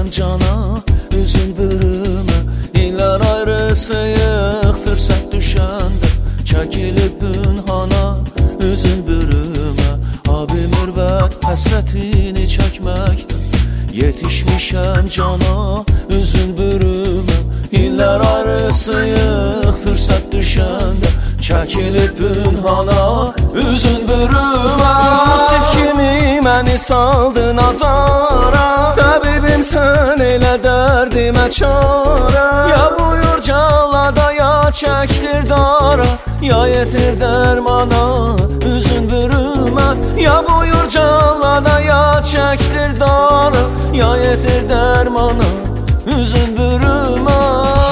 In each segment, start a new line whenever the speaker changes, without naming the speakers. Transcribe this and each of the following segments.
cana, üzün bürümə. İllər ayrısıyıq, fürsət düşəndə çəkilib bünhana, üzün bürümə. Abi mürvət həsrətini çəkməkdə yetişmişəm cana, üzün bürümə. İllər ayrısıyıq, fürsət düşəndə çəkilib bünhana, üzün bürümə. Yusif kimi məni saldın azara, təbibim sən elə dərdimə çara. Ya buyur callada, ya çəkdir dara, ya yetir dərmana, üzün bürümə. Ya buyur callada, ya çəkdir dara, ya yetir dərmana, üzün bürümə.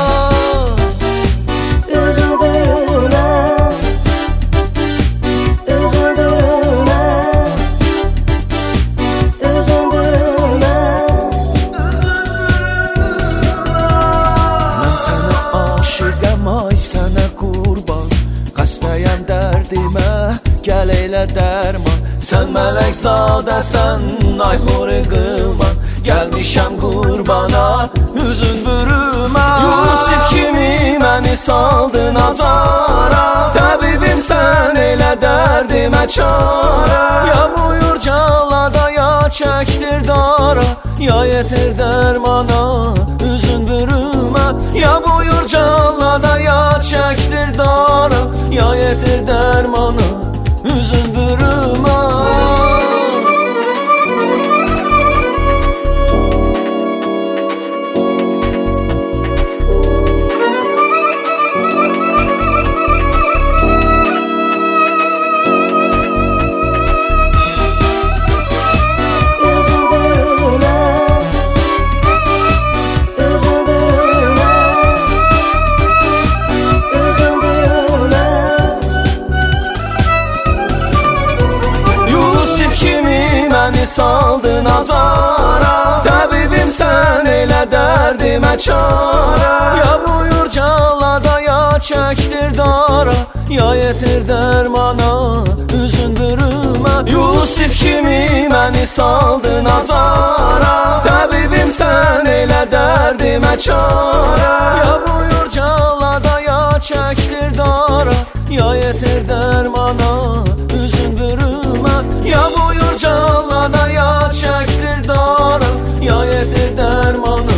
Ay sənə qurban, xəstəyəm dərdimə, gəl elə dərman. Sən mələk zadəsən, ay xori qılman, gəlmişəm qurbana, üzün bürümə. Yusif kimi məni saldın azara, təbibim sən elə dərdimə çara. Ya buyur callada, ya çəkdir dara, ya yetir dərmana, üzün bürümə. Ya buyur callada, ya çəkdir dara, ya yetir dərmana, üzün bürümə. Məni saldın azara, təbibim sən elə dərdimə çara. Ya buyur callada, ya çəkdir dara, ya yetir dərmana, üzün bürümə. Yusif kimi məni saldın azara, təbibim sən elə dərdimə çara. Ya buyur callada, ya çəkdir dara, ya yetir dərmana, üzün bürümə. Ya buyur callada, ya çəkdir dara, ya yetir dərmana,